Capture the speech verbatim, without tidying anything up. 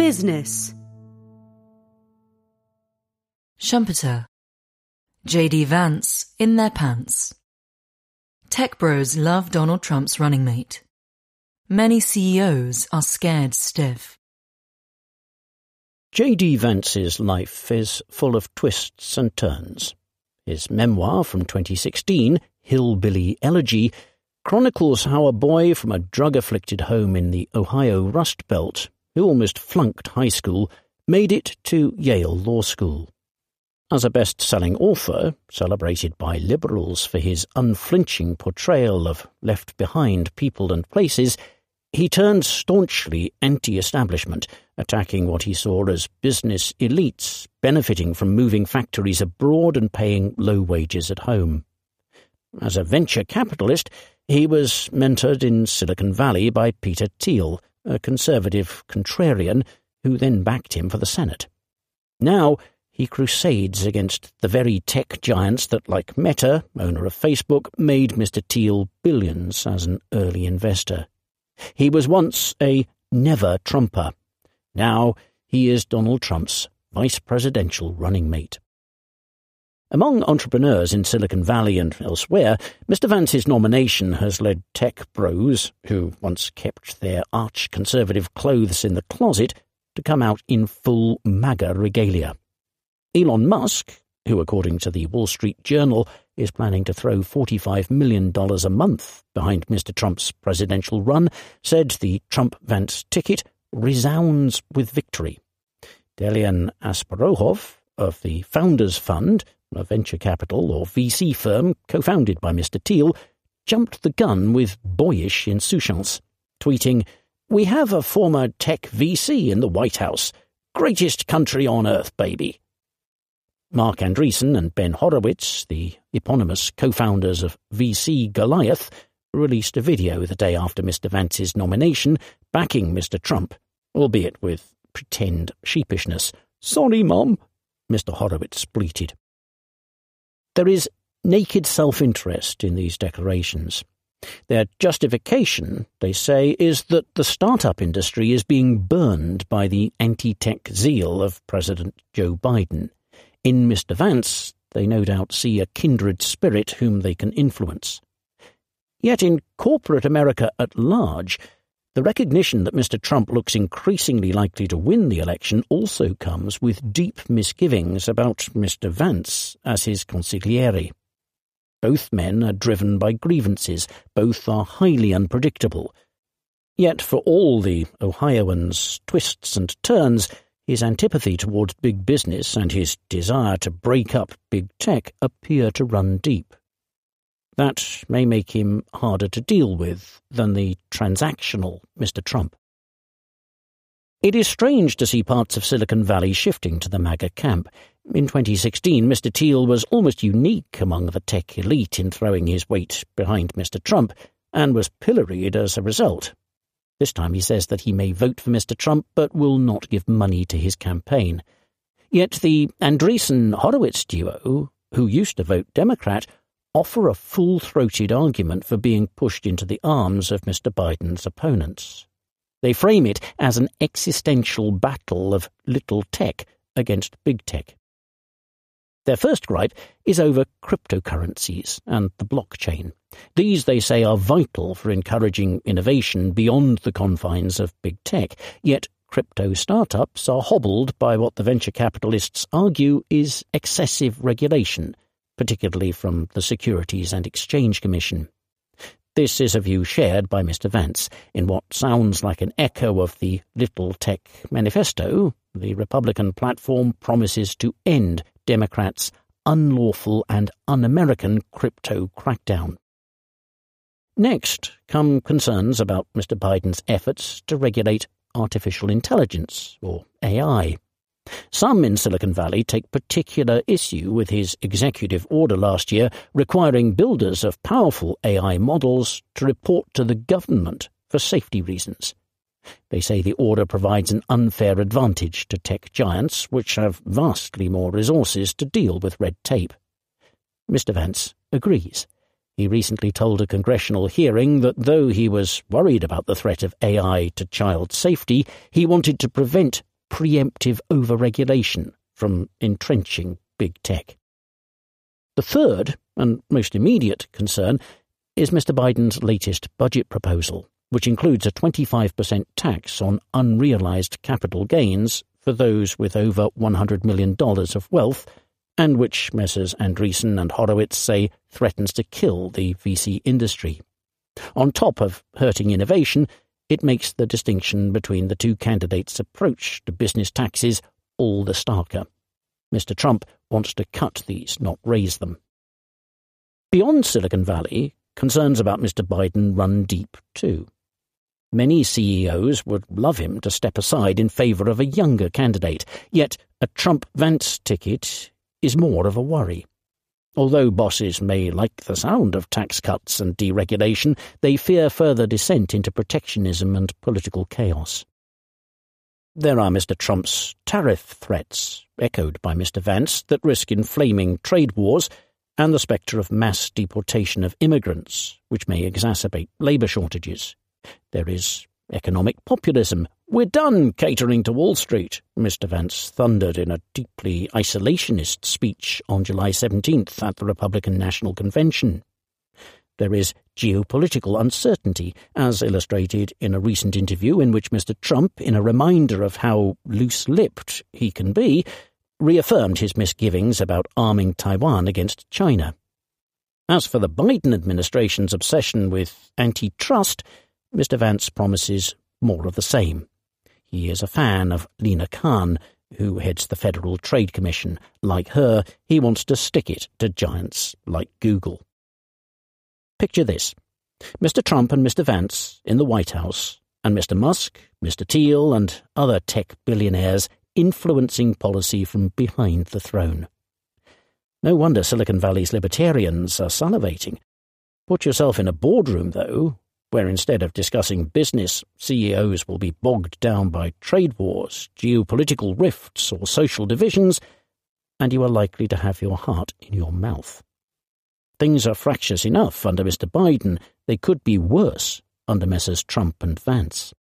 business. Schumpeter. J D Vance in their pants. Tech bros love Donald Trump's running mate. Many C E Os are scared stiff. J D Vance's life is full of twists and turns. His memoir from twenty sixteen, Hillbilly Elegy, chronicles how a boy from a drug-afflicted home in the Ohio Rust Belt, who almost flunked high school, made it to Yale Law School. As a best-selling author, celebrated by liberals for his unflinching portrayal of left-behind people and places, he turned staunchly anti-establishment, attacking what he saw as business elites benefiting from moving factories abroad and paying low wages at home. As a venture capitalist, he was mentored in Silicon Valley by Peter Thiel, a conservative contrarian who then backed him for the Senate. Now, he crusades against the very tech giants that, like Meta, owner of Facebook, made Mister Thiel billions as an early investor. He was once a never-Trumper. Now he is Donald Trump's vice presidential running mate. Among entrepreneurs in Silicon Valley and elsewhere, Mister Vance's nomination has led tech bros, who once kept their arch-conservative clothes in the closet, to come out in full MAGA regalia. Elon Musk, who according to the Wall Street Journal is planning to throw forty-five million dollars a month behind Mister Trump's presidential run, said the Trump-Vance ticket resounds with victory. Delian Asparohov of the Founders Fund, a venture capital or V C firm co-founded by Mister Thiel, jumped the gun with boyish insouciance, tweeting, "We have a former tech V C in the White House. Greatest country on earth, baby." Mark Andreessen and Ben Horowitz, the eponymous co-founders of V C Goliath, released a video the day after Mister Vance's nomination backing Mister Trump, albeit with pretend sheepishness. "Sorry, Mom," Mister Horowitz bleated. There is naked self-interest in these declarations. Their justification, they say, is that the startup industry is being burned by the anti-tech zeal of President Joe Biden. In Mister Vance, they no doubt see a kindred spirit whom they can influence. Yet in corporate America at large, the recognition that Mister Trump looks increasingly likely to win the election also comes with deep misgivings about Mister Vance as his consigliere. Both men are driven by grievances, both are highly unpredictable. Yet for all the Ohioans' twists and turns, his antipathy towards big business and his desire to break up big tech appear to run deep. That may make him harder to deal with than the transactional Mister Trump. It is strange to see parts of Silicon Valley shifting to the MAGA camp. In twenty sixteen, Mister Thiel was almost unique among the tech elite in throwing his weight behind Mister Trump, and was pilloried as a result. This time he says that he may vote for Mister Trump but will not give money to his campaign. Yet the Andreessen-Horowitz duo, who used to vote Democrat, offer a full-throated argument for being pushed into the arms of Mister Biden's opponents. They frame it as an existential battle of little tech against big tech. Their first gripe is over cryptocurrencies and the blockchain. These, they say, are vital for encouraging innovation beyond the confines of big tech, yet crypto startups are hobbled by what the venture capitalists argue is excessive regulation, particularly from the Securities and Exchange Commission. This is a view shared by Mister Vance. In what sounds like an echo of the Little Tech Manifesto, the Republican platform promises to end Democrats' unlawful and un-American crypto crackdown. Next come concerns about Mister Biden's efforts to regulate artificial intelligence, or A I. Some in Silicon Valley take particular issue with his executive order last year requiring builders of powerful A I models to report to the government for safety reasons. They say the order provides an unfair advantage to tech giants, which have vastly more resources to deal with red tape. Mister Vance agrees. He recently told a congressional hearing that though he was worried about the threat of A I to child safety, he wanted to prevent preemptive overregulation from entrenching big tech. The third, and most immediate, concern is Mister Biden's latest budget proposal, which includes a twenty-five percent tax on unrealized capital gains for those with over one hundred million dollars of wealth, and which Messrs. Andreessen and Horowitz say threatens to kill the V C industry. On top of hurting innovation, it makes the distinction between the two candidates' approach to business taxes all the starker. Mister Trump wants to cut these, not raise them. Beyond Silicon Valley, concerns about Mister Biden run deep too. Many C E Os would love him to step aside in favour of a younger candidate, yet a Trump-Vance ticket is more of a worry. Although bosses may like the sound of tax cuts and deregulation, they fear further descent into protectionism and political chaos. There are Mister Trump's tariff threats, echoed by Mister Vance, that risk inflaming trade wars, and the spectre of mass deportation of immigrants, which may exacerbate labour shortages. There is economic populism. "We're done catering to Wall Street," Mister Vance thundered in a deeply isolationist speech on July seventeenth at the Republican National Convention. There is geopolitical uncertainty, as illustrated in a recent interview in which Mister Trump, in a reminder of how loose-lipped he can be, reaffirmed his misgivings about arming Taiwan against China. As for the Biden administration's obsession with antitrust, Mister Vance promises more of the same. He is a fan of Lina Khan, who heads the Federal Trade Commission. Like her, he wants to stick it to giants like Google. Picture this. Mister Trump and Mister Vance in the White House, and Mister Musk, Mister Thiel, and other tech billionaires influencing policy from behind the throne. No wonder Silicon Valley's libertarians are salivating. Put yourself in a boardroom, though, where instead of discussing business, C E Os will be bogged down by trade wars, geopolitical rifts, or social divisions, and you are likely to have your heart in your mouth. Things are fractious enough under Mister Biden. They could be worse under Messrs. Trump and Vance.